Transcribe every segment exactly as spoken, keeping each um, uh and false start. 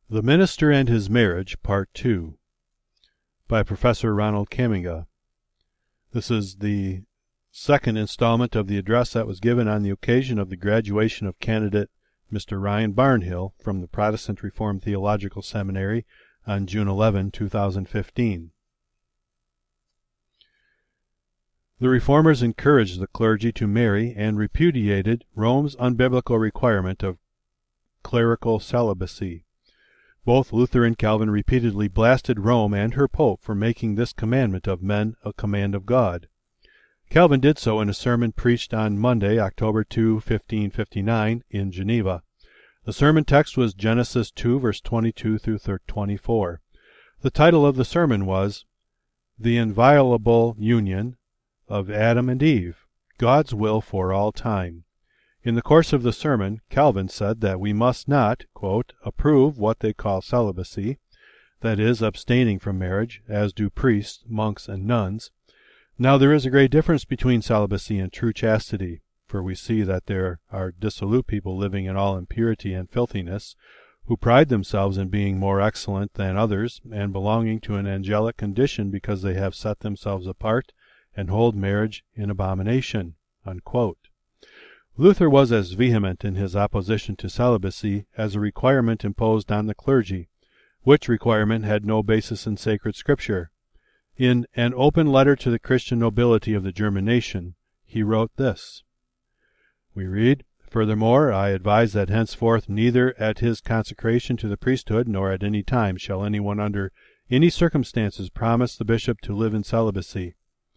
The Minister and His Marriage, Part two, by Professor Ronald Caminga. This is the second installment of the address that was given on the occasion of the graduation of candidate Mister Ryan Barnhill from the Protestant Reformed Theological Seminary on June eleventh, two thousand fifteen. The Reformers encouraged the clergy to marry and repudiated Rome's unbiblical requirement of clerical celibacy. Both Luther and Calvin repeatedly blasted Rome and her Pope for making this commandment of men a command of God. Calvin did so in a sermon preached on Monday, October second, fifteen fifty-nine, in Geneva. The sermon text was Genesis two, verse twenty-two through twenty-four. The title of the sermon was The Inviolable Union of Adam and Eve, God's Will for All Time. In the course of the sermon, Calvin said that we must not, quote, approve what they call celibacy, that is, abstaining from marriage, as do priests, monks, and nuns. Now there is a great difference between celibacy and true chastity, for we see that there are dissolute people living in all impurity and filthiness, who pride themselves in being more excellent than others, and belonging to an angelic condition because they have set themselves apart and hold marriage in abomination, unquote. Luther was as vehement in his opposition to celibacy as a requirement imposed on the clergy, which requirement had no basis in sacred scripture. In An Open Letter to the Christian Nobility of the German Nation, he wrote this. We read, Furthermore, I advise that henceforth neither at his consecration to the priesthood nor at any time shall anyone under any circumstances promise the bishop to live in celibacy,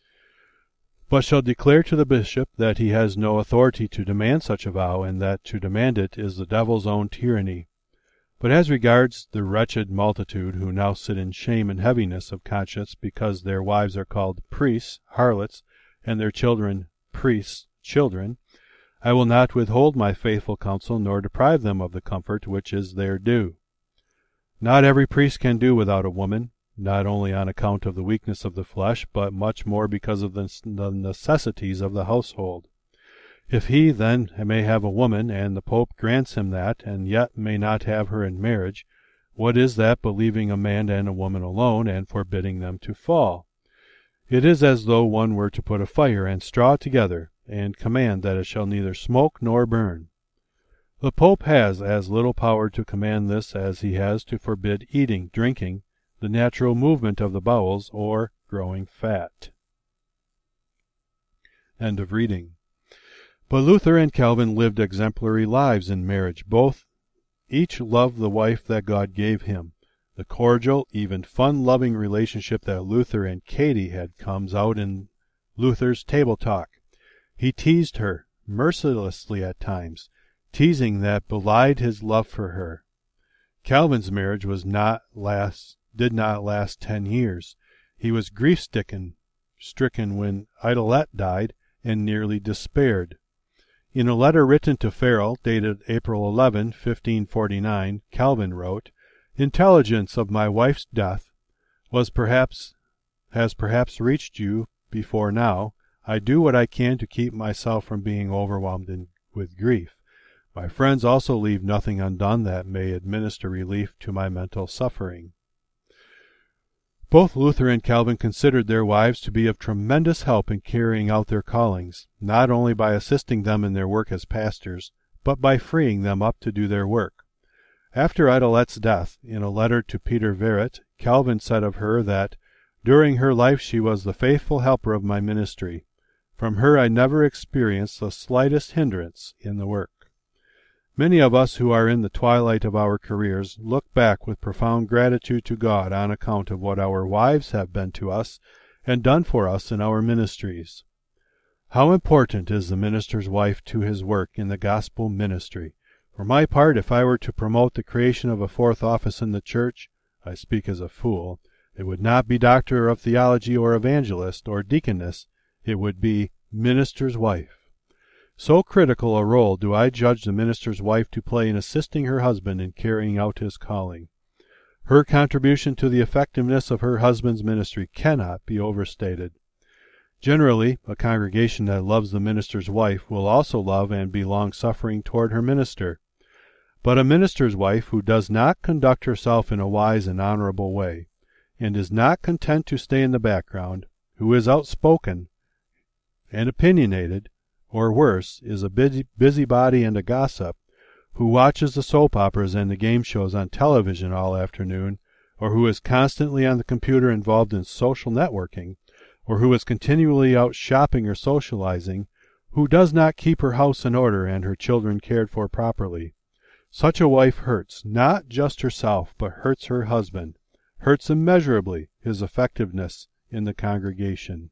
but shall declare to the bishop that he has no authority to demand such a vow, and that to demand it is the devil's own tyranny. But as regards the wretched multitude who now sit in shame and heaviness of conscience because their wives are called priests, harlots, and their children priests' children, I will not withhold my faithful counsel nor deprive them of the comfort which is their due. Not every priest can do without a woman, not only on account of the weakness of the flesh, but much more because of the necessities of the household. If he, then, may have a woman, and the Pope grants him that, and yet may not have her in marriage, what is that but leaving a man and a woman alone, and forbidding them to fall? It is as though one were to put a fire and straw together, and command that it shall neither smoke nor burn. The Pope has as little power to command this as he has to forbid eating, drinking, the natural movement of the bowels, or growing fat. End of reading. But Luther and Calvin lived exemplary lives in marriage. Both each loved the wife that God gave him. The cordial, even fun-loving relationship that Luther and Katie had comes out in Luther's Table Talk. He teased her, mercilessly at times, teasing that belied his love for her. Calvin's marriage was not last did not last ten years. He was grief-stricken stricken when Idelette died, and nearly despaired. In a letter written to Farel, dated April eleventh, fifteen forty-nine, Calvin wrote, Intelligence of my wife's death was perhaps has perhaps reached you before now. I do what I can to keep myself from being overwhelmed in, with grief. My friends also leave nothing undone that may administer relief to my mental suffering. Both Luther and Calvin considered their wives to be of tremendous help in carrying out their callings, not only by assisting them in their work as pastors, but by freeing them up to do their work. After Idelette's death, in a letter to Peter Verret, Calvin said of her that, During her life she was the faithful helper of my ministry. From her I never experienced the slightest hindrance in the work. Many of us who are in the twilight of our careers look back with profound gratitude to God on account of what our wives have been to us and done for us in our ministries. How important is the minister's wife to his work in the gospel ministry! For my part, if I were to promote the creation of a fourth office in the church, I speak as a fool, it would not be doctor of theology or evangelist or deaconess, it would be minister's wife. So critical a role do I judge the minister's wife to play in assisting her husband in carrying out his calling. Her contribution to the effectiveness of her husband's ministry cannot be overstated. Generally, a congregation that loves the minister's wife will also love and be long-suffering toward her minister. But a minister's wife who does not conduct herself in a wise and honorable way, and is not content to stay in the background, who is outspoken and opinionated, or worse, is a busy, busybody and a gossip, who watches the soap operas and the game shows on television all afternoon, or who is constantly on the computer involved in social networking, or who is continually out shopping or socializing, who does not keep her house in order and her children cared for properly. Such a wife hurts not just herself, but hurts her husband, hurts immeasurably his effectiveness in the congregation.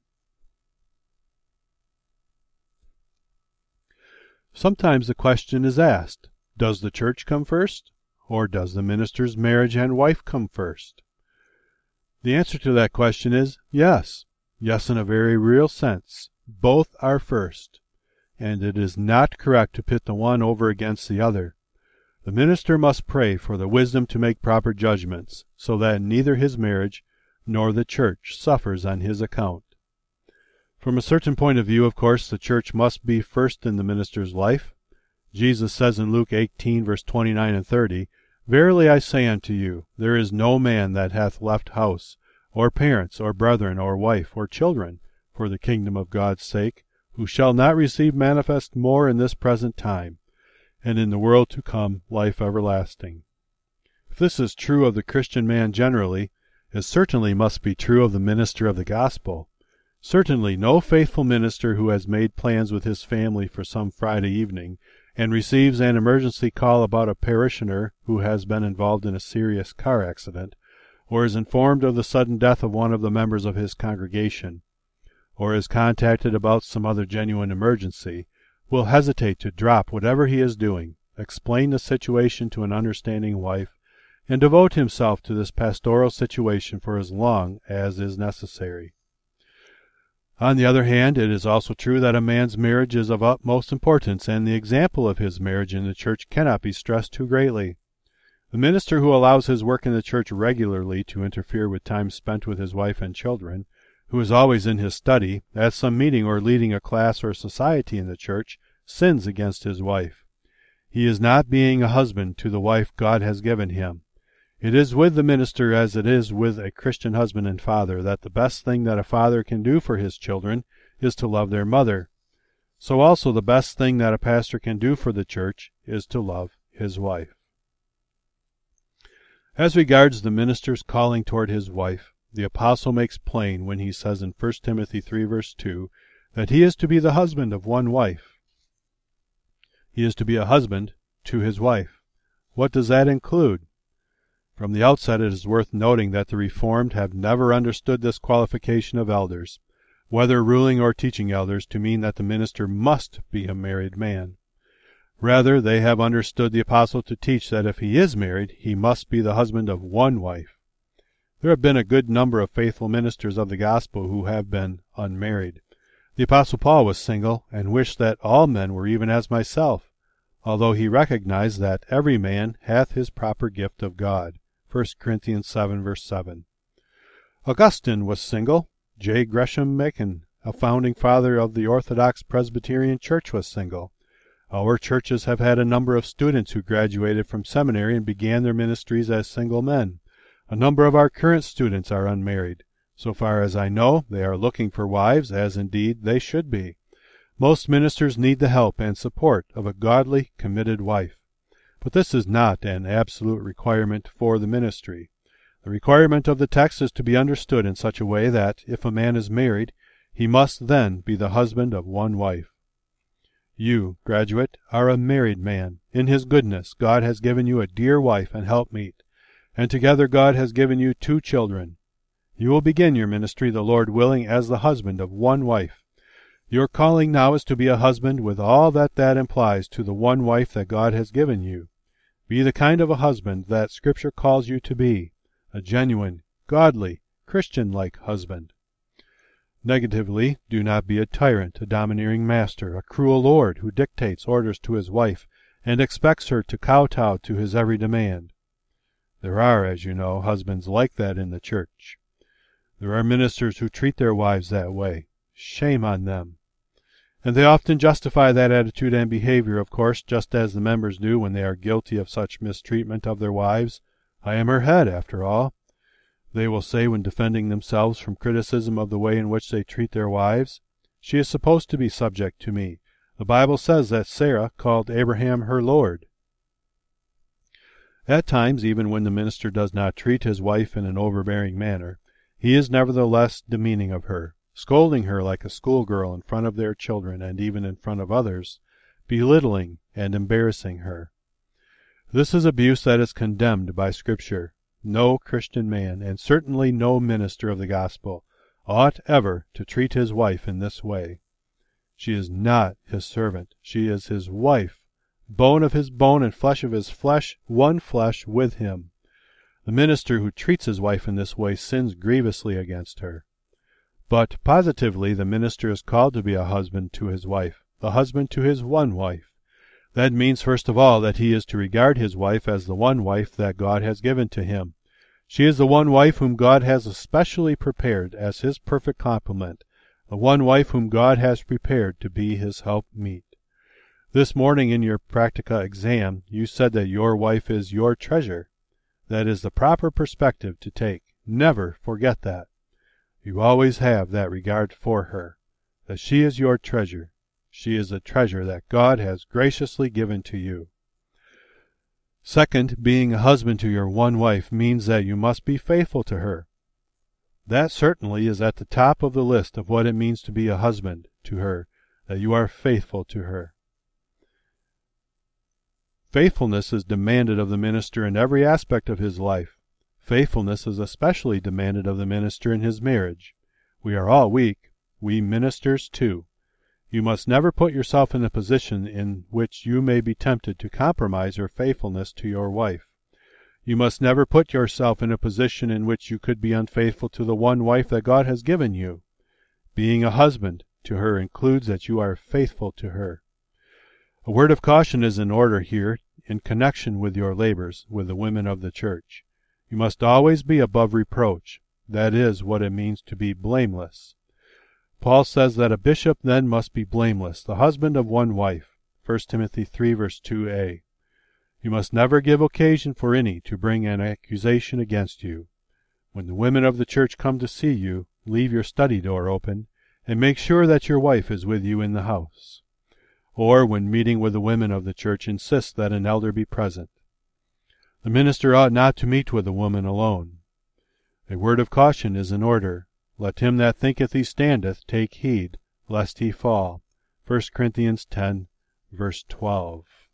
Sometimes the question is asked, does the church come first, or does the minister's marriage and wife come first? The answer to that question is yes. Yes, in a very real sense. Both are first, and it is not correct to pit the one over against the other. The minister must pray for the wisdom to make proper judgments, so that neither his marriage nor the church suffers on his account. From a certain point of view, of course, the church must be first in the minister's life. Jesus says in Luke eighteen, verse twenty-nine and thirty, Verily I say unto you, there is no man that hath left house, or parents, or brethren, or wife, or children, for the kingdom of God's sake, who shall not receive manifest more in this present time, and in the world to come life everlasting. If this is true of the Christian man generally, it certainly must be true of the minister of the gospel. Certainly no faithful minister who has made plans with his family for some Friday evening, and receives an emergency call about a parishioner who has been involved in a serious car accident, or is informed of the sudden death of one of the members of his congregation, or is contacted about some other genuine emergency, will hesitate to drop whatever he is doing, explain the situation to an understanding wife, and devote himself to this pastoral situation for as long as is necessary. On the other hand, it is also true that a man's marriage is of utmost importance, and the example of his marriage in the church cannot be stressed too greatly. The minister who allows his work in the church regularly to interfere with time spent with his wife and children, who is always in his study, at some meeting or leading a class or society in the church, sins against his wife. He is not being a husband to the wife God has given him. It is with the minister as it is with a Christian husband and father, that the best thing that a father can do for his children is to love their mother. So also the best thing that a pastor can do for the church is to love his wife. As regards the minister's calling toward his wife, the apostle makes plain when he says in First Timothy three, verse two, that he is to be the husband of one wife. He is to be a husband to his wife. What does that include? From the outset, it is worth noting that the Reformed have never understood this qualification of elders, whether ruling or teaching elders, to mean that the minister must be a married man. Rather, they have understood the apostle to teach that if he is married, he must be the husband of one wife. There have been a good number of faithful ministers of the gospel who have been unmarried. The apostle Paul was single, and wished that all men were even as myself, although he recognized that every man hath his proper gift of God. First Corinthians seven, verse seven. Augustine was single. J. Gresham Machen, a founding father of the Orthodox Presbyterian Church, was single. Our churches have had a number of students who graduated from seminary and began their ministries as single men. A number of our current students are unmarried. So far as I know, they are looking for wives, as indeed they should be. Most ministers need the help and support of a godly, committed wife. But this is not an absolute requirement for the ministry. The requirement of the text is to be understood in such a way that, if a man is married, he must then be the husband of one wife. You, graduate, are a married man. In his goodness, God has given you a dear wife and helpmeet, and together God has given you two children. You will begin your ministry, the Lord willing, as the husband of one wife. Your calling now is to be a husband with all that that implies to the one wife that God has given you. Be the kind of a husband that Scripture calls you to be, a genuine, godly, Christian-like husband. Negatively, do not be a tyrant, a domineering master, a cruel lord who dictates orders to his wife and expects her to kowtow to his every demand. There are, as you know, husbands like that in the church. There are ministers who treat their wives that way. Shame on them. And they often justify that attitude and behavior, of course, just as the members do when they are guilty of such mistreatment of their wives. I am her head, after all, they will say when defending themselves from criticism of the way in which they treat their wives. She is supposed to be subject to me. The Bible says that Sarah called Abraham her Lord. At times, even when the minister does not treat his wife in an overbearing manner, he is nevertheless demeaning of her, scolding her like a schoolgirl in front of their children and even in front of others, belittling and embarrassing her. This is abuse that is condemned by Scripture. No Christian man, and certainly no minister of the gospel, ought ever to treat his wife in this way. She is not his servant. She is his wife, bone of his bone and flesh of his flesh, one flesh with him. The minister who treats his wife in this way sins grievously against her. But positively the minister is called to be a husband to his wife, the husband to his one wife. That means, first of all, that he is to regard his wife as the one wife that God has given to him. She is the one wife whom God has especially prepared as his perfect complement, the one wife whom God has prepared to be his helpmeet. This morning in your practica exam, you said that your wife is your treasure. That is the proper perspective to take. Never forget that. You always have that regard for her, that she is your treasure. She is a treasure that God has graciously given to you. Second, being a husband to your one wife means that you must be faithful to her. That certainly is at the top of the list of what it means to be a husband to her, that you are faithful to her. Faithfulness is demanded of the minister in every aspect of his life. Faithfulness is especially demanded of the minister in his marriage. We are all weak, we ministers too. You must never put yourself in a position in which you may be tempted to compromise your faithfulness to your wife. You must never put yourself in a position in which you could be unfaithful to the one wife that God has given you. Being a husband to her includes that you are faithful to her. A word of caution is in order here in connection with your labors with the women of the church. You must always be above reproach. That is what it means to be blameless. Paul says that a bishop then must be blameless, the husband of one wife, First Timothy three, verse two a. You must never give occasion for any to bring an accusation against you. When the women of the church come to see you, leave your study door open, and make sure that your wife is with you in the house. Or, when meeting with the women of the church, insist that an elder be present. The minister ought not to meet with a woman alone. A word of caution is in order. Let him that thinketh he standeth take heed, lest he fall. First Corinthians ten, verse twelve.